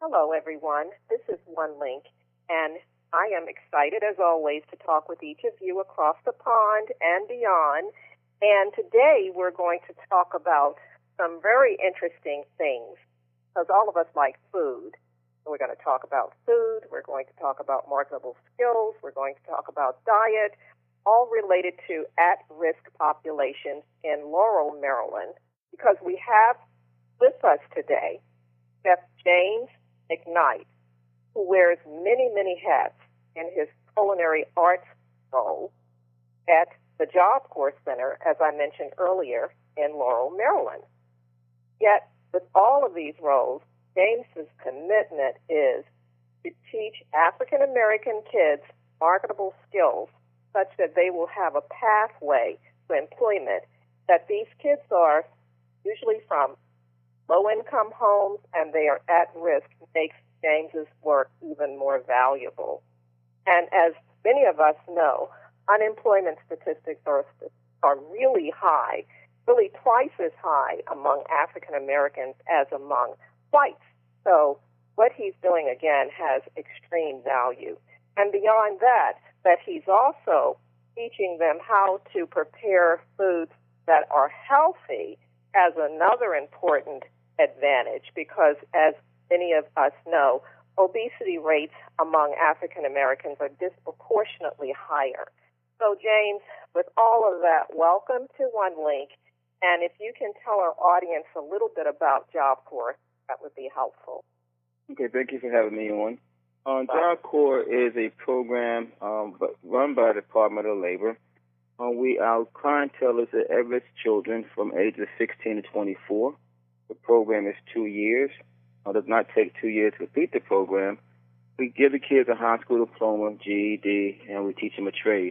Hello, everyone. This is OneLink, and I am excited, as always, to talk with each of you across the pond and beyond. And today we're going to talk about some very interesting things, because all of us like food. We're going to talk about food. We're going to talk about marketable skills. We're going to talk about diet, all related to at-risk populations in Laurel, Maryland, because we have with us today Chef James McKnight, who wears many, many hats in his culinary arts role at the Job Corps Center, as I mentioned earlier, in Laurel, Maryland. Yet, with all of these roles, James's commitment is to teach African American kids marketable skills such that they will have a pathway to employment, that these kids are usually from low-income homes and they are at risk, makes James's work even more valuable. And as many of us know, unemployment statistics are really high, really twice as high among African Americans as among whites. So what he's doing, again, has extreme value. And beyond that he's also teaching them how to prepare foods that are healthy as another important advantage, because as many of us know, obesity rates among African Americans are disproportionately higher. So, James, with all of that, welcome to OneLink. And if you can tell our audience a little bit about Job Corps, that would be helpful. Okay, thank you for having me on. Job Corps is a program run by the Department of Labor. Our clientele is at at-risk children from ages 16 to 24. The program is 2 years. It does not take 2 years to complete the program. We give the kids a high school diploma, GED, and we teach them a trade.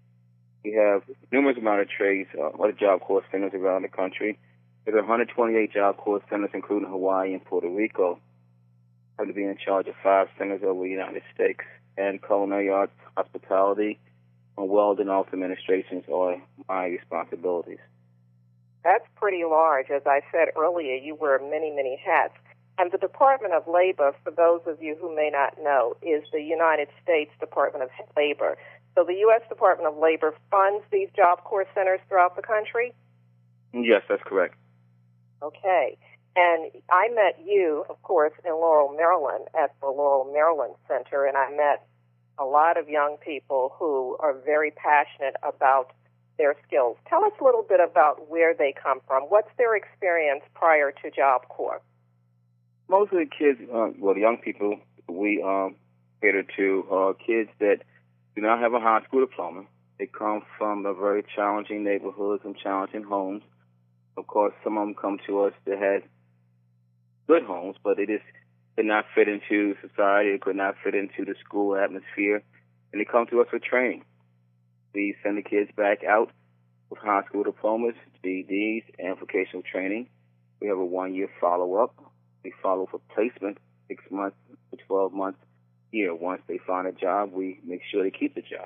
We have numerous amount of trades, other Job Corps centers around the country. There are 128 Job Corps centers, including Hawaii and Puerto Rico. I have to be in charge of 5 centers over the United States, and culinary arts, hospitality, and welding office administrations are my responsibilities. That's pretty large. As I said earlier, you wear many, many hats. And the Department of Labor, for those of you who may not know, is the United States Department of Labor. So the U.S. Department of Labor funds these Job Corps centers throughout the country? Yes, that's correct. Okay. And I met you, of course, in Laurel, Maryland, at the Laurel, Maryland Center, and I met a lot of young people who are very passionate about their skills. Tell us a little bit about where they come from. What's their experience prior to Job Corps? Most of the kids, the young people we cater to are kids that do not have a high school diploma. They come from a very challenging neighborhoods and challenging homes. Of course, some of them come to us that had good homes, but they just could not fit into society, they could not fit into the school atmosphere, and they come to us for training. We send the kids back out with high school diplomas, GEDs, and vocational training. We have a 1-year follow-up. We follow for placement, 6 months to 12 months a year. Once they find a job, we make sure they keep the job.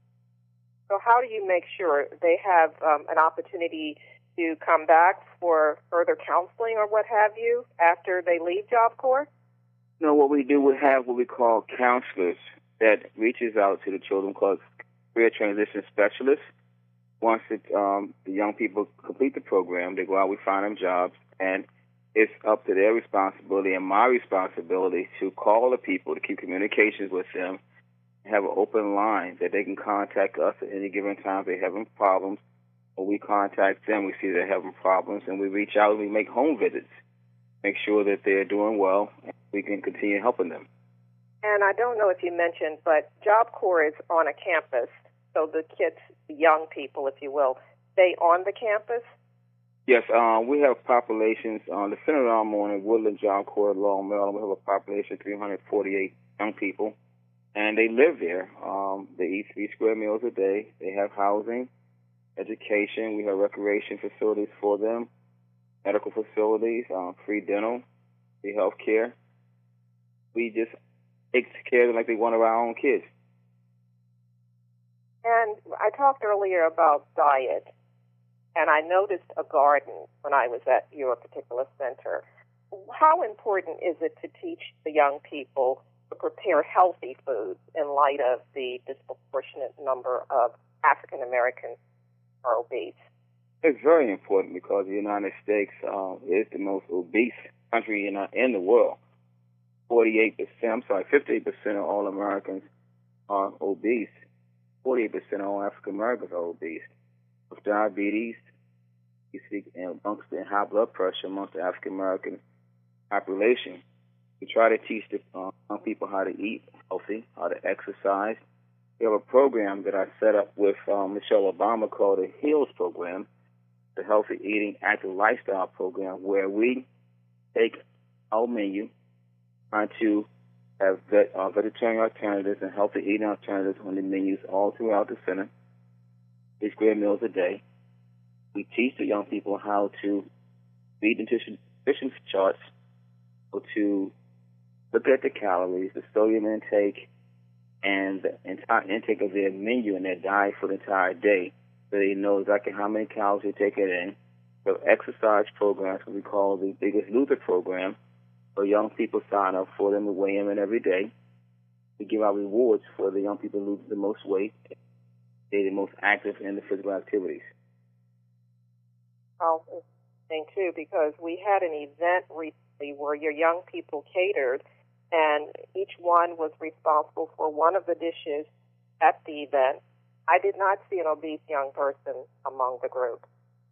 So how do you make sure they have an opportunity to come back for further counseling or what have you after they leave Job Corps? No, what we do, we have what we call counselors that reaches out to the children called career transition specialists. Once the young people complete the program, they go out, we find them jobs, and it's up to their responsibility and my responsibility to call the people, to keep communications with them, have an open line that they can contact us at any given time if they're having problems, or we contact them, we see they're having problems, and we reach out and we make home visits, make sure that they're doing well, and we can continue helping them. And I don't know if you mentioned, but Job Corps is on a campus, so the kids, the young people, if you will, stay on the campus? Yes, we have populations, the center I'm on in Woodland Job Corps, Laurel, Maryland, we have a population of 348 young people, and they live there. They eat 3 square meals a day. They have housing, education. We have recreation facilities for them, medical facilities, free dental, free health care. We just take care of them like they one of our own kids. And I talked earlier about diet, and I noticed a garden when I was at your particular center. how important is it to teach the young people to prepare healthy foods in light of the disproportionate number of African Americans who are obese? It's very important because the United States is the most obese country in the world. 58% of all Americans are obese. 48% of all African Americans are obese. With diabetes, you see amongst the high blood pressure amongst the African American population. We try to teach the young people how to eat healthy, how to exercise. We have a program that I set up with Michelle Obama called the HEALS program, the Healthy Eating Active Lifestyle program, where we take our menu, trying to have vegetarian alternatives and healthy eating alternatives on the menus all throughout the center, 3 square meals a day. We teach the young people how to read nutrition charts, how to look at the calories, the sodium intake, and the entire intake of their menu and their diet for the entire day, so they know exactly how many calories they take it in. We have exercise programs, what we call the Biggest Loser program, where young people sign up for them to weigh in every day. We give out rewards for the young people who lose the most weight. They're the most active in the physical activities. Oh, interesting too, because we had an event recently where your young people catered, and each one was responsible for one of the dishes at the event. I did not see an obese young person among the group.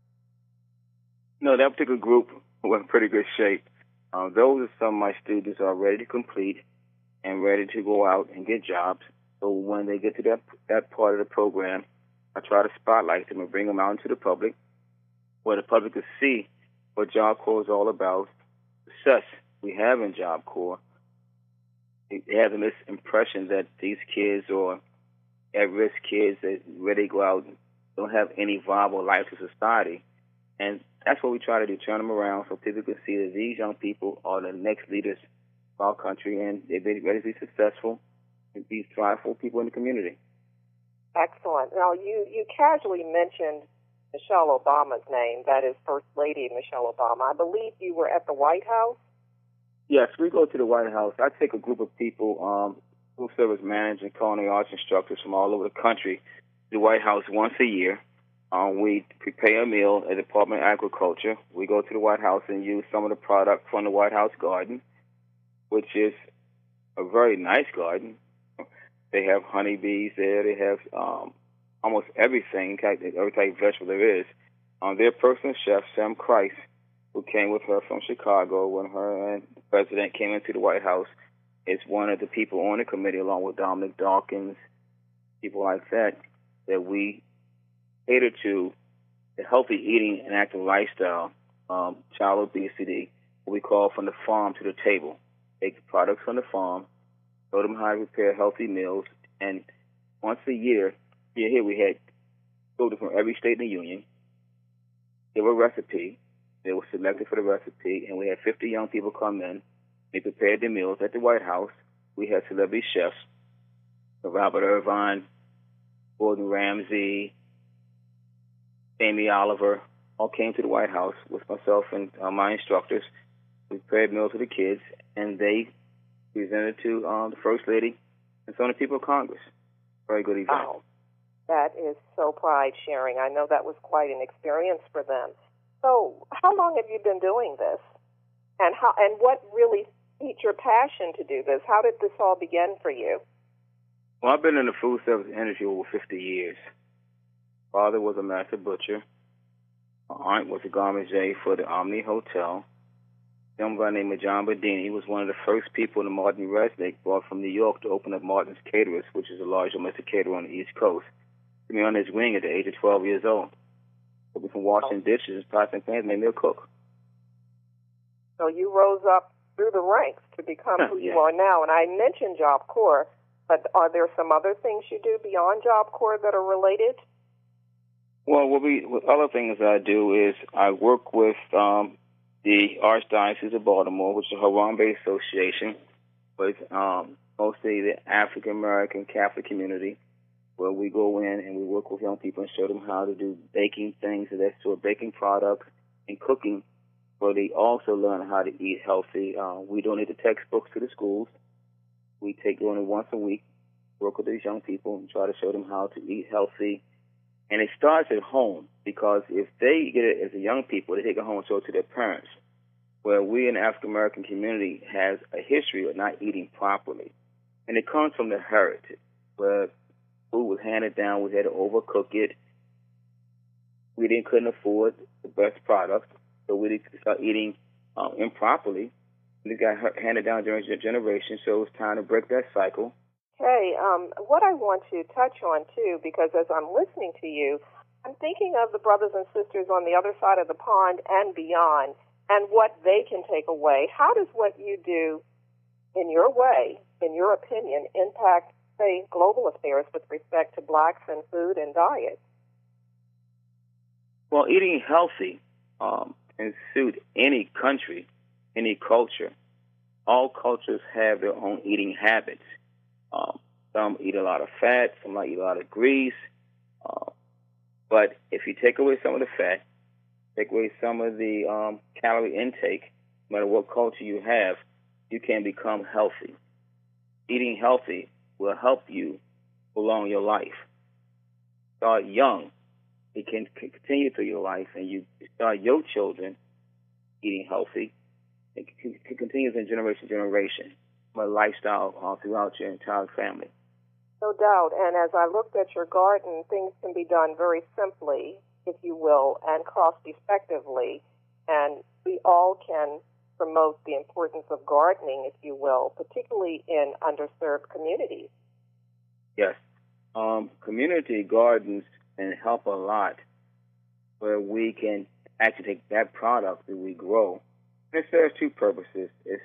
No, that particular group was in pretty good shape. Those are some of my students who are ready to complete and ready to go out and get jobs. So when they get to that part of the program, I try to spotlight them and bring them out into the public, where the public can see what Job Corps is all about, success we have in Job Corps. They have the misimpression that these kids are at-risk kids that really go out and don't have any viable life in society. And that's what we try to do, turn them around so people can see that these young people are the next leaders of our country, and they're ready to be successful and be thriveful people in the community. Excellent. Now, you casually mentioned Michelle Obama's name, that is First Lady Michelle Obama. I believe you were at the White House? Yes, we go to the White House. I take a group of people, food service managers and culinary arts instructors from all over the country to the White House once a year. We prepare a meal at the Department of Agriculture. We go to the White House and use some of the product from the White House garden, which is a very nice garden. They have honeybees there. They have almost everything, every type of vegetable there is. Their personal chef, Sam Christ, who came with her from Chicago when her and the president came into the White House, is one of the people on the committee, along with Dominic Dawkins, people like that, that we cater to the healthy eating and active lifestyle, child obesity, what we call from the farm to the table. Take the products from the farm, show them how to prepare healthy meals, and once a year, here we had children from every state in the union give a recipe. They were selected for the recipe, and we had 50 young people come in. They prepared the meals at the White House. We had celebrity chefs, Robert Irvine, Gordon Ramsay, Amy Oliver, all came to the White House with myself and my instructors. We prepared meals for the kids, and they presented to the First Lady and some of the people of Congress. Very good event. Oh, that is so pride-sharing. I know that was quite an experience for them. So how long have you been doing this? And what really piqued your passion to do this? How did this all begin for you? Well, I've been in the food service industry over 50 years. Father was a master butcher. My aunt was a garmager for the Omni Hotel. A young guy named John Bedini was one of the first people in the Martin Resnick brought from New York to open up Martin's Caterers, which is a large domestic caterer on the East Coast. Put me on his wing at the age of 12 years old. Took me from washing dishes and pots and pans, made me a cook. So you rose up through the ranks to become who you are now. And I mentioned Job Corps, but are there some other things you do beyond Job Corps that are related? Well, what other things I do is I work with the Archdiocese of Baltimore, which is a Harambe Association, with mostly the African American Catholic community, where we go in and we work with young people and show them how to do baking things of that sort, baking products and cooking but they also learn how to eat healthy. We donate the textbooks to the schools. We take only once a week, work with these young people and try to show them how to eat healthy. And it starts at home, because if they get it as a young people, they take it home and show it to their parents. Where we in the African American community has a history of not eating properly. And it comes from the heritage, where food was handed down, we had to overcook it. Couldn't afford the best products, so we start eating improperly. And it got handed down during generations, so it's time to break that cycle. Okay, what I want to touch on, too, because as I'm listening to you, I'm thinking of the brothers and sisters on the other side of the pond and beyond, and what they can take away. How does what you do, in your way, in your opinion, impact, say, global affairs with respect to blacks and food and diet? Well, eating healthy can suit any country, any culture. All cultures have their own eating habits. Some eat a lot of fat, some might eat a lot of grease. But if you take away some of the fat, take away some of the calorie intake, no matter what culture you have, you can become healthy. Eating healthy will help you prolong your life. Start young. It can continue through your life, and you start your children eating healthy. It continues in generation to generation, a lifestyle throughout your entire family. No doubt. And as I looked at your garden, things can be done very simply, if you will, and cost-effectively. And we all can promote the importance of gardening, if you will, particularly in underserved communities. Yes. Community gardens can help a lot, where we can actually take that product that we grow. And it serves two purposes. It's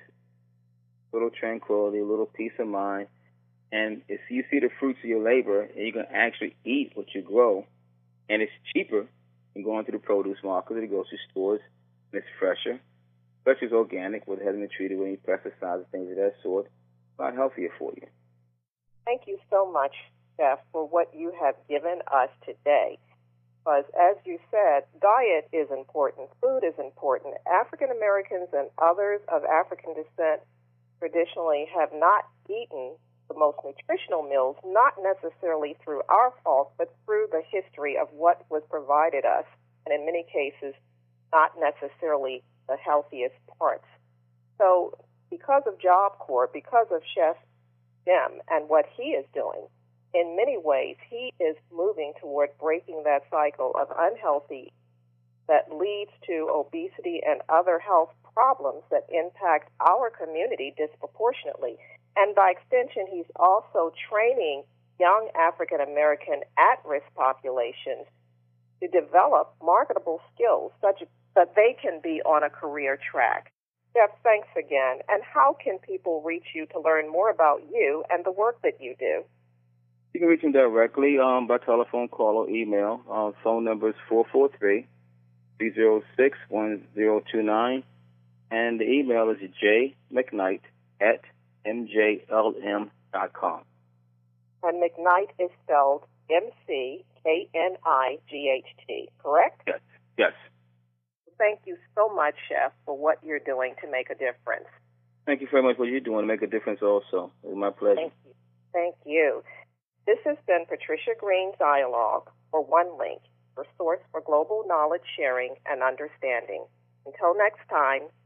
a little tranquility, a little peace of mind. And if you see the fruits of your labor, and you can actually eat what you grow, and it's cheaper than going to the produce market or the grocery stores, and it's fresher, especially it's organic, where it hasn't been treated with any pesticides and things of that sort, it's a lot healthier for you. Thank you so much, Chef, for what you have given us today. Because, as you said, diet is important, food is important. African Americans and others of African descent traditionally have not eaten the most nutritional meals, not necessarily through our fault, but through the history of what was provided us, and in many cases, not necessarily the healthiest parts. So because of Job Corps, because of Chef Jim and what he is doing, in many ways, he is moving toward breaking that cycle of unhealthy that leads to obesity and other health problems that impact our community disproportionately. And by extension, he's also training young African American at-risk populations to develop marketable skills such that they can be on a career track. Jeff, thanks again. And how can people reach you to learn more about you and the work that you do? You can reach them directly by telephone, call, or email. Phone number is 443-306-1029. And the email is jmcknight@mjlm.com. And McKnight is spelled McKnight, correct? Yes. Yes. Thank you so much, Chef, for what you're doing to make a difference. Thank you very much for what you're doing to make a difference also. It was my pleasure. Thank you. Thank you. This has been Patricia Green Dialogue for OneLink, your source for global knowledge sharing and understanding. Until next time,